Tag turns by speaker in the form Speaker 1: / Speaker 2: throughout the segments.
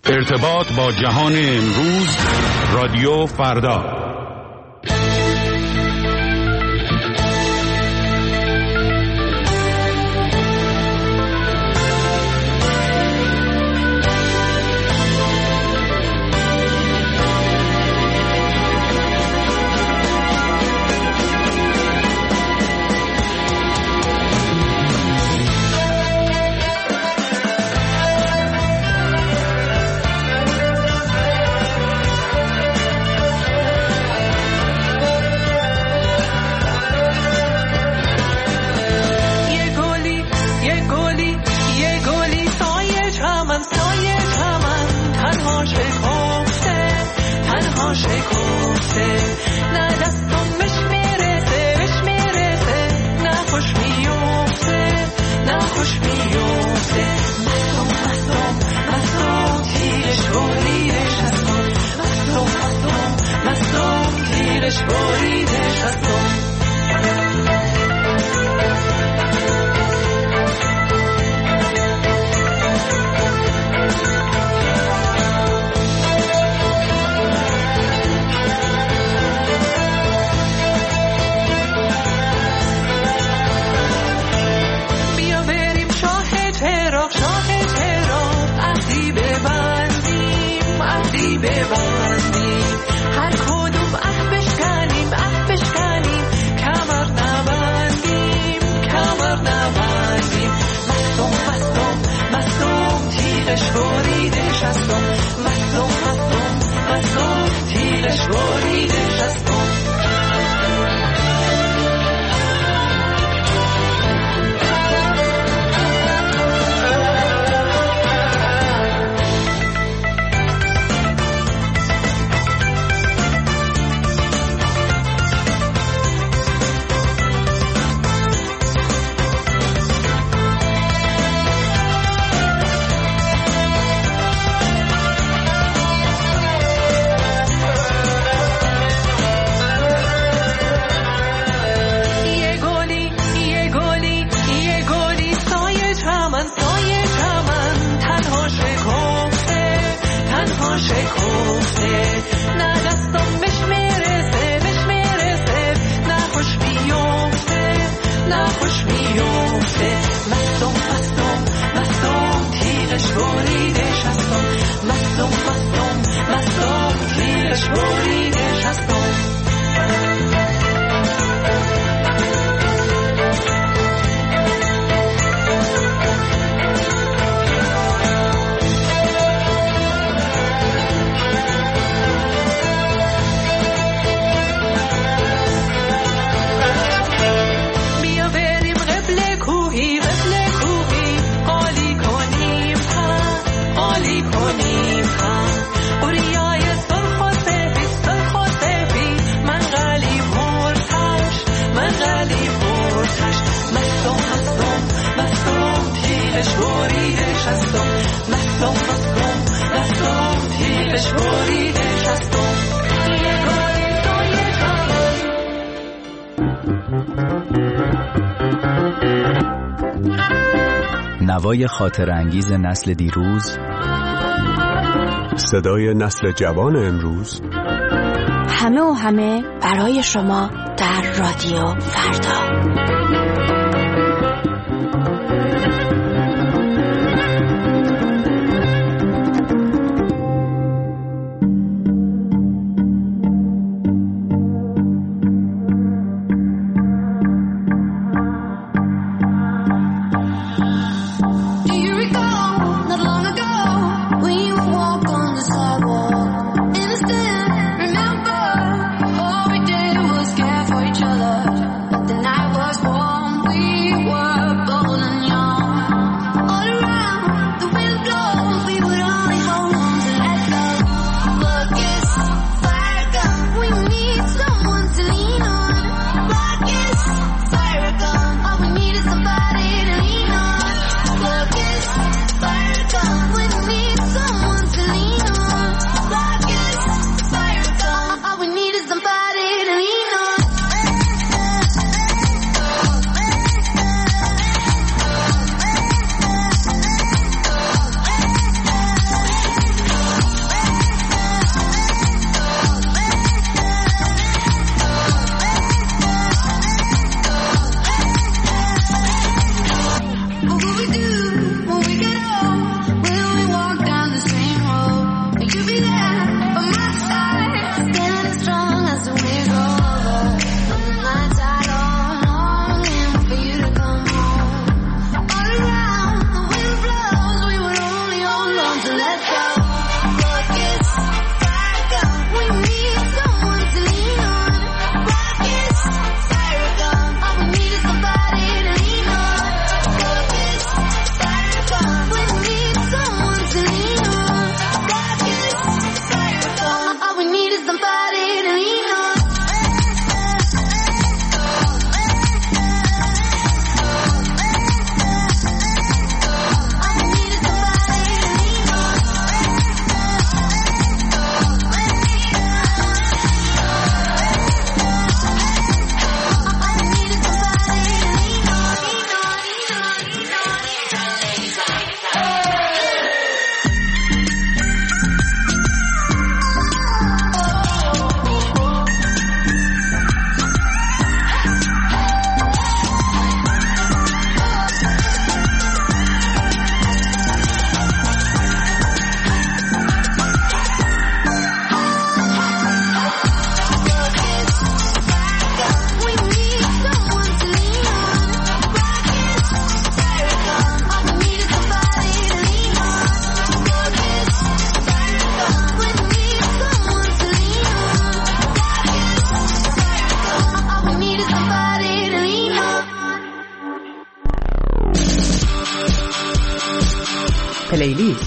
Speaker 1: ارتباط با جهان امروز، رادیو فردا.
Speaker 2: نوای خاطرانگیز نسل دیروز،
Speaker 3: صدای نسل جوان امروز،
Speaker 4: همه و همه برای شما در رادیو فردا.
Speaker 5: Remember, all we did was care for each other. The night was warm. پلیلیست.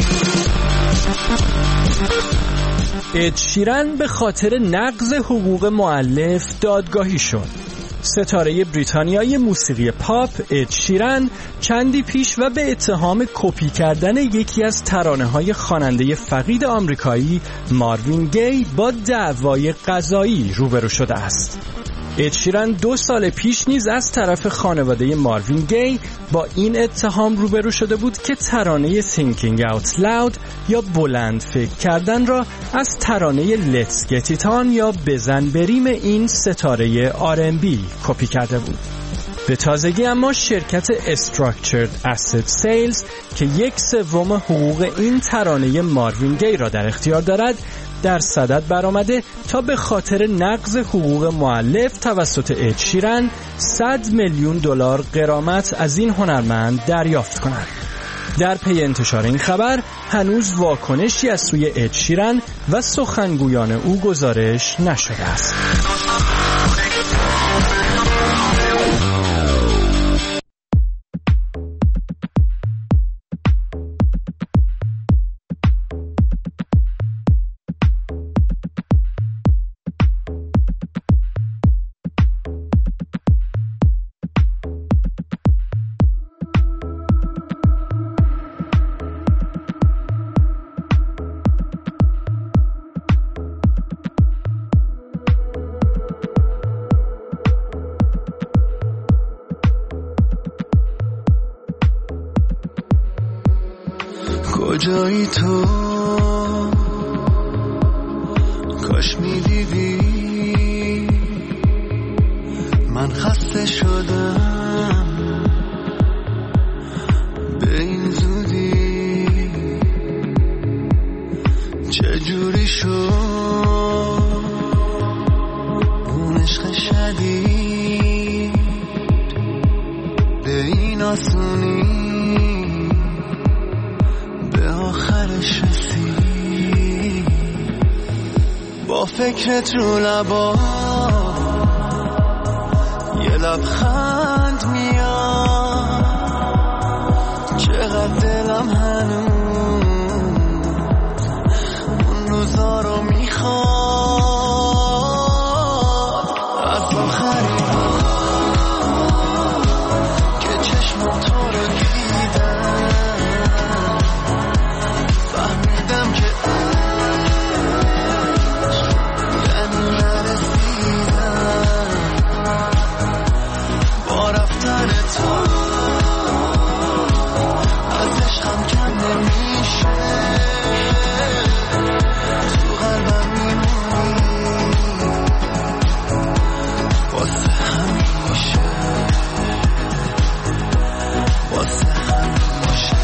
Speaker 6: اد شیرن به خاطر نقض حقوق مؤلف دادگاهی شد. ستاره بریتانیایی موسیقی پاپ اد شیرن چندی پیش و به اتهام کپی کردن یکی از ترانه‌های خواننده فقید آمریکایی ماروین گی با دعوای قضایی روبرو شده است. اد شیرن 2 سال پیش نیز از طرف خانواده ماروین گی با این اتهام روبرو شده بود که ترانه Thinking Out Loud یا بلند فکر کردن را از ترانه Let's Get It On یا بزن بریم این ستاره R&B کپی کرده بود. به تازگی اما شرکت Structured Asset Sales که 1/3 حقوق این ترانه ماروین گی را در اختیار دارد در صدد برآمده تا به خاطر نقض حقوق مؤلف توسط اد شیرن $100 میلیون غرامت از این هنرمند دریافت کند. در پی انتشار این خبر هنوز واکنشی از سوی اد شیرن و سخنگویان او گزارش نشده است.
Speaker 7: کجایی تو کاش میدیدی من خسته شدم به این زودی چجوری شد اون عشق شدید به این آسونی آخرش رسید با فکرت رو لبا یه لبخند میاد چقدر دلم هنوز اون روزا رو میخواد از آخرین که چشم تو رو دیدم فهمیدم که یعنی نرسیدم با رفتن تو از عشقم کم نمیشه تو قلبم میمونی واسه همیشه واسه همیشه.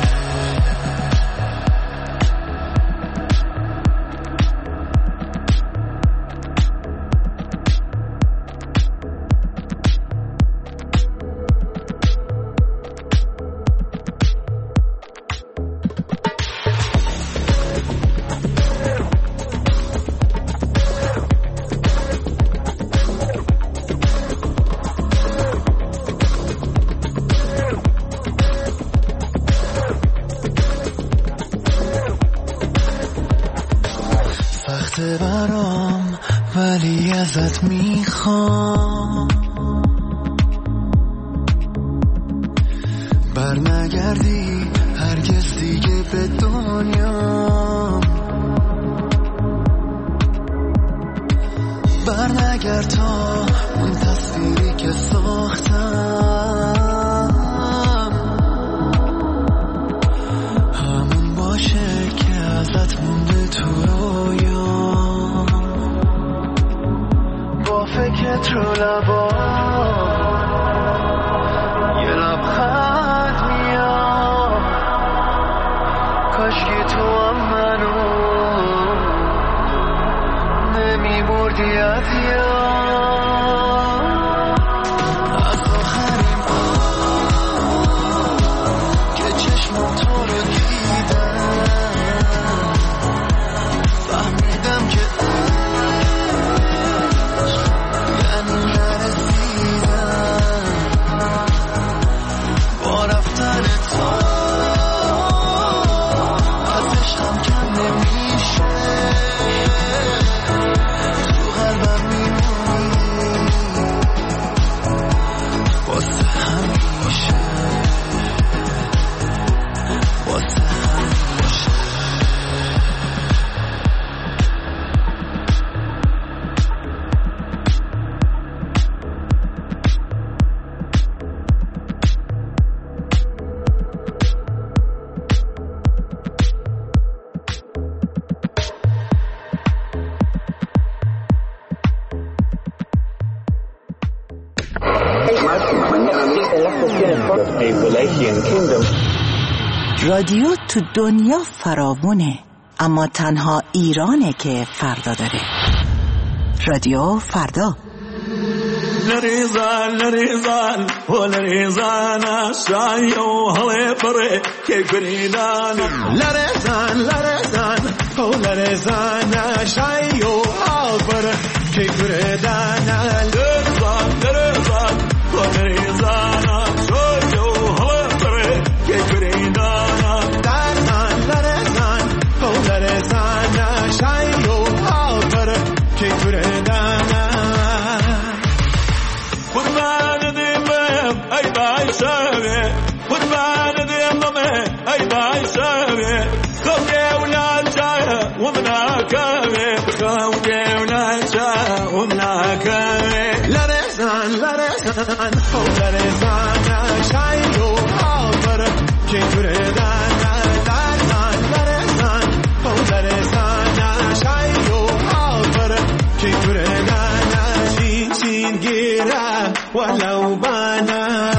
Speaker 7: سخته برام ولی ازت میخوام برنگردی هرگز دیگه به دنیا برنگرد تا اون تصویری که ساختم همون باشه که ازت مونده تو رویا با فکرت رو لبا یه لبخند میاد کاشکی تو هم منو نمیبردی از یاد از آخرین که چشم تو رو دیدم فهمیدم که یعنی نرسیدم با رفتن تو
Speaker 5: رادیو تو دنیا فراوونه، اما تنها ایرانه که فردا داره. رادیو فردا.
Speaker 7: لريزان ولريزان الشاي وهلي بري كيف ريدان لريزان ولريزان الشاي وهلي بري كيف ريدان لريزان ولريزان الشاي وهلي بري كيف ريدان لريزان ولريزان الشاي وهلي بري كيف ريدان قربان ديمم اي باي شابي قربان ديمم اي باي شابي خوجي ولا جاي ومنا كامي خوجي ولا جاي ومنا كامي لرزان ولرزان شايو حاضر كيف ردان لرزان ولرزان شايو حاضر كيف ردان شين جيران ولو بانا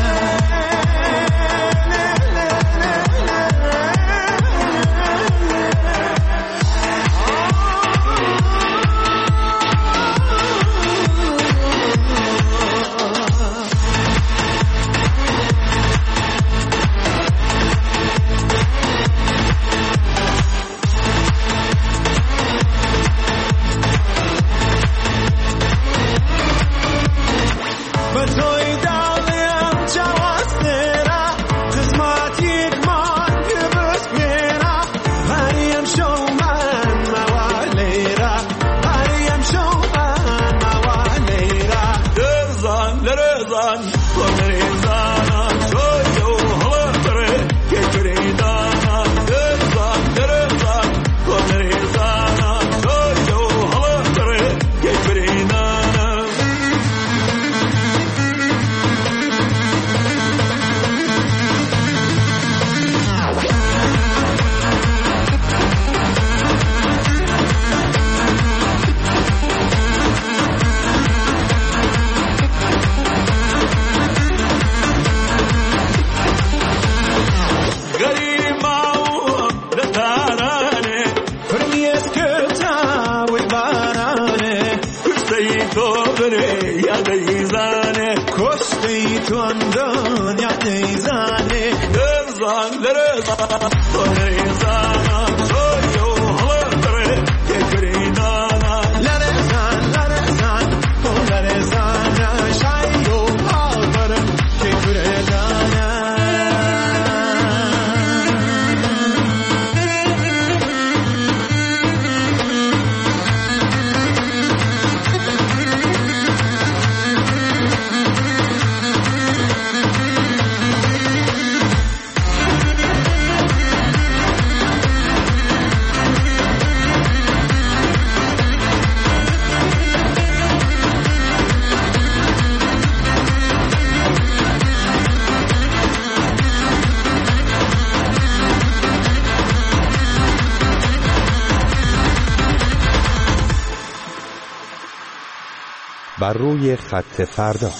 Speaker 3: بر روی خط فردا.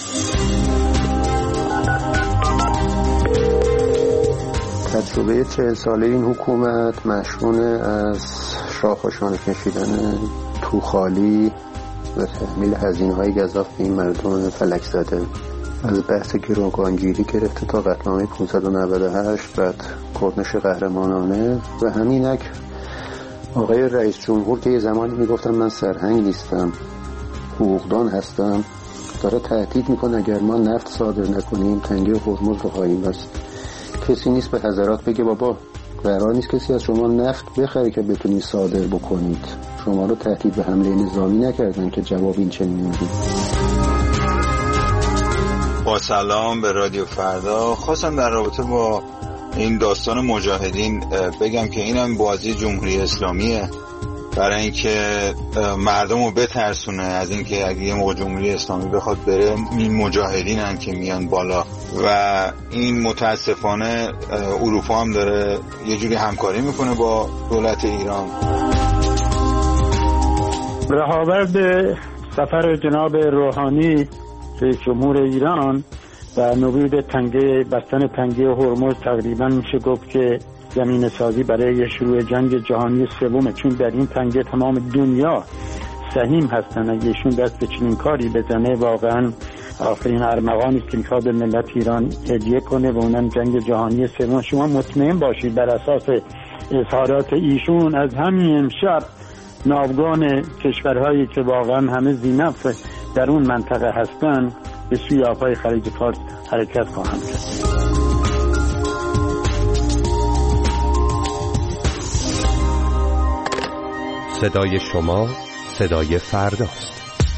Speaker 8: تجربه 40 ساله این حکومت مشمول از شاخوشانه کشیدن توخالی و تحمیل هزینه‌های گزاف به این مردم فلک زده، از بحث گروگانگیری گرفته تا قطعنامه 598، بعد کرنش قهرمانانه و همینک آقای رئیس جمهور که یه زمانی میگفتم من سرهنگ نیستم حقوقدان هستم، داره تهدید میکنه اگر ما نفت صادر نکنیم تنگه هرمز رو خواهیم بست. کسی نیست به حضرات بگه بابا قرار نیست کسی از شما نفت بخره که بتونید صادر بکنید. شما رو تهدید به حمله نظامی نکردن که جواب این چنین میدید.
Speaker 9: با سلام به رادیو فردا. خواستم در رابطه با این داستان مجاهدین بگم که اینم بازی جمهوری اسلامیه برای اینکه مردم رو بترسونه از اینکه اگه یه موقع جمهوری اسلامی بخواد بره این مجاهدین هم که میان بالا و این متاسفانه اروپا هم داره یه جوری همکاری میکنه با دولت ایران.
Speaker 10: رهاورد سفر جناب روحانی رئیس جمهور ایران و نبود بستن تنگه هرمز تقریبا میشه گفت که زمین سازی برای شروع جنگ جهانی سومه، چون در این تنگه تمام دنیا سهیم هستن. اگه ایشون دست به چنین کاری بزنه واقعا آخرین ارمغانی است که میخواد به ملت ایران هدیه کنه و اونم جنگ جهانی سوم. شما مطمئن باشید بر اساس اظهارات ایشون از همین امشب ناوگان کشورهایی که واقعا همه ذی‌نفع در اون منطقه هستن به سوی آبهای خلیج فارس حرکت خواهند کرد.
Speaker 3: صدای شما صدای فرداست.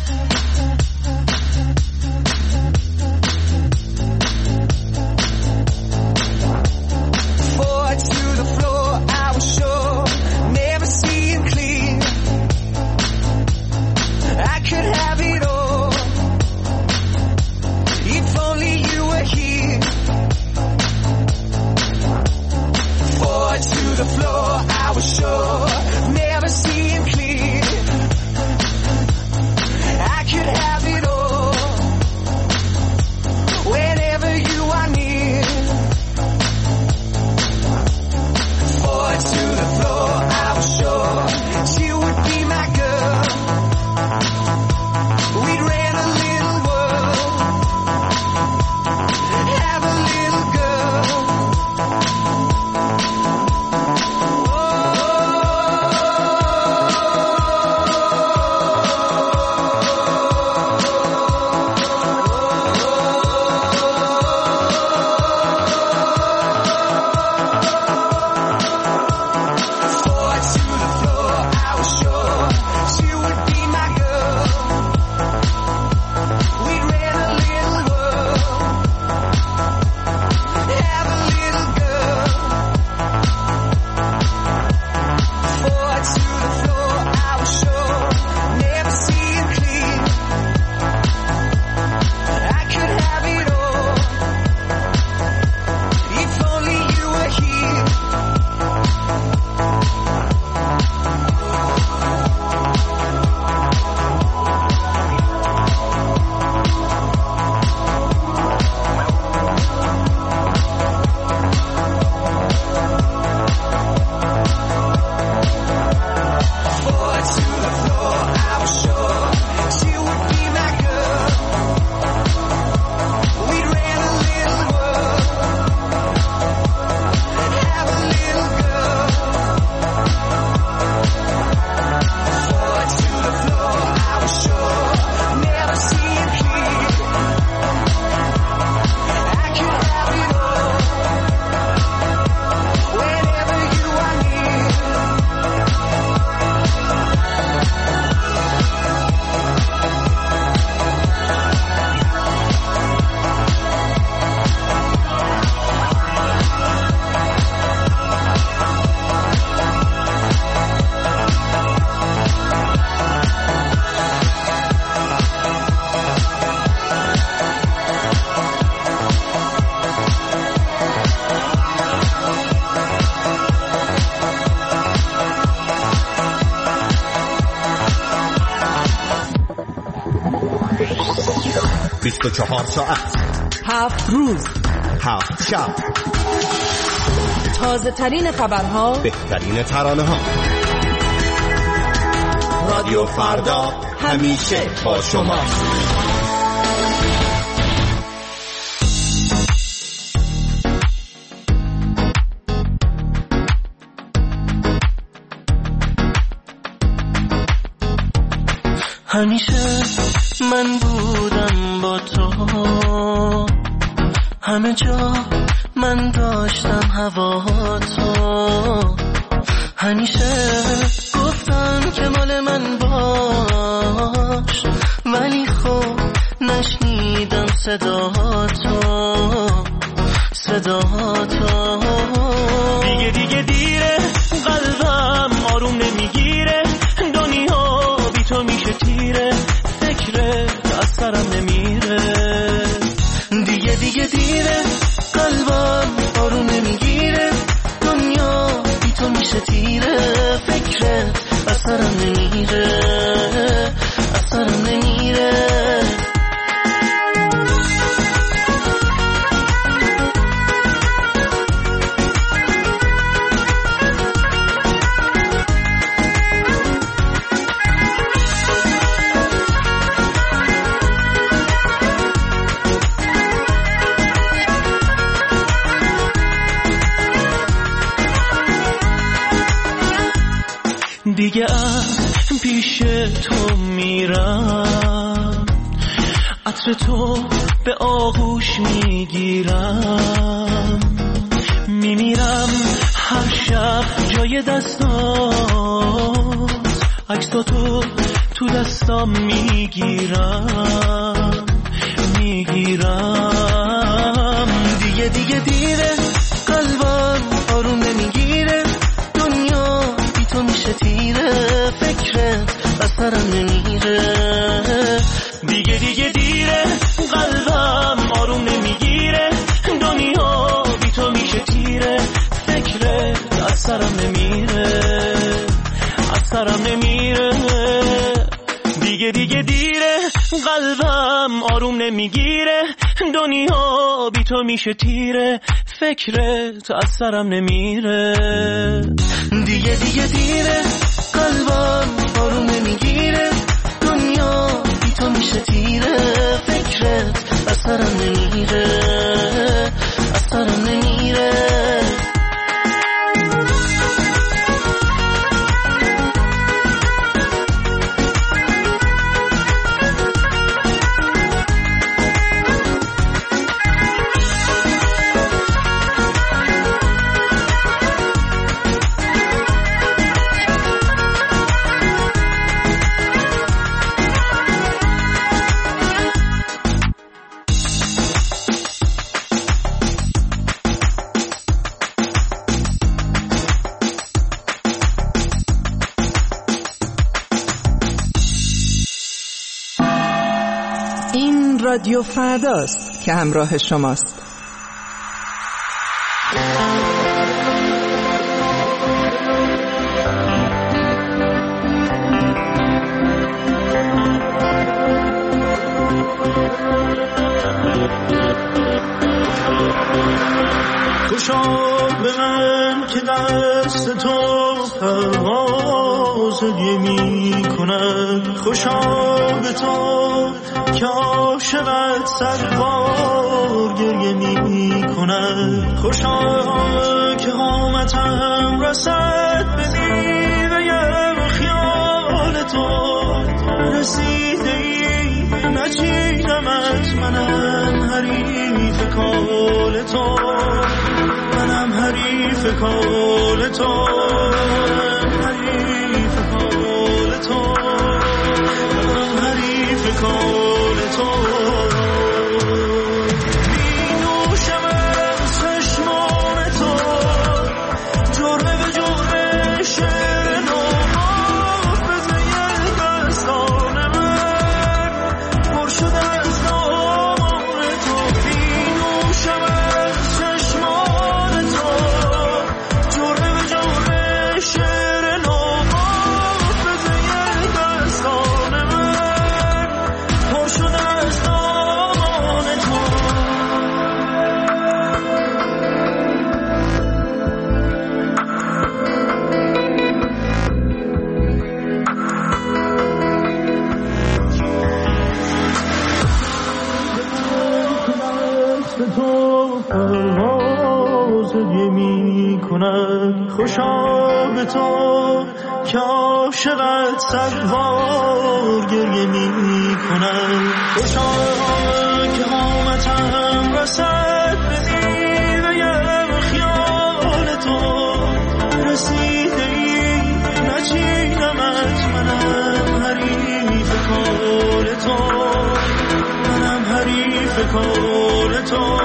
Speaker 11: بیست و 24 ساعت
Speaker 12: 7 روز
Speaker 11: 7 شب،
Speaker 12: تازه ترین خبرها،
Speaker 11: بهترین ترانه ها. رادیو فردا همیشه با شما.
Speaker 13: همیشه من بودم با تو، همه جا من داشتم هوا تو، همیشه گفتم که مال من باش، ولی خب نشنیدم صدا تو. دیگه دیره، قلبم آروم نمیگیره، دنیا بی تو میشه تیره، فکرت از سرم نمیره. دیگه دیره، قلبم آروم نمیگیره، دنیا بی تو میشه تیره، فکرت از سرم نمیره. دیگه از پیش تو میرم، عطر تو به آغوش میگیرم، میمیرم هر شب جای دستات، عکساتو تو دستام میگیرم. دیگه دیره، قلبم آروم نمیگیره، دنیا بی تو میشه تیره، فکرت از سرم نمیره. دیگه دیره، قلبم آروم نمیگیره، دنیا بی تو میشه تیره، فکرت از سرم نمیره. دیگه دیره، قلبم آروم نمیگیره، دنیا بی تو میشه تیره، فکرت از سرم نمیره. دیگه دیره، قلبم آروم نمیگیره، دنیا بی تو میشه تیره، فکرت از سرم نمیره.
Speaker 12: رادیو فرداست که همراه شماست.
Speaker 7: خوشا به من که دست تو پرواز می کند، خوشا به تو که عاشقت سربار گریه می کند، خوشا که قامتم رسد به نیوه خیال تو، رسیده ای نچیدمت، منم حریف کال تو، منم حریف کال تو، حریف کال تو، منم حریف کال تو. می نوشم از چشمان تو، جرعه به جرعه شعر نو، حافظه دستان من پر شده از نام تو. می نوشم از چشمان تو، جرعه به جرعه شعر نو، حافظه دستان من پر شده از نام تو. تو پرواز می کند، خوشا به تو که عاشقت سربار گریه می کند، خوشا که قامتم رسد به نیوه خیال تو، رسیده ای نچیدمت، منم حریف کال تو، منم حریف کال تو.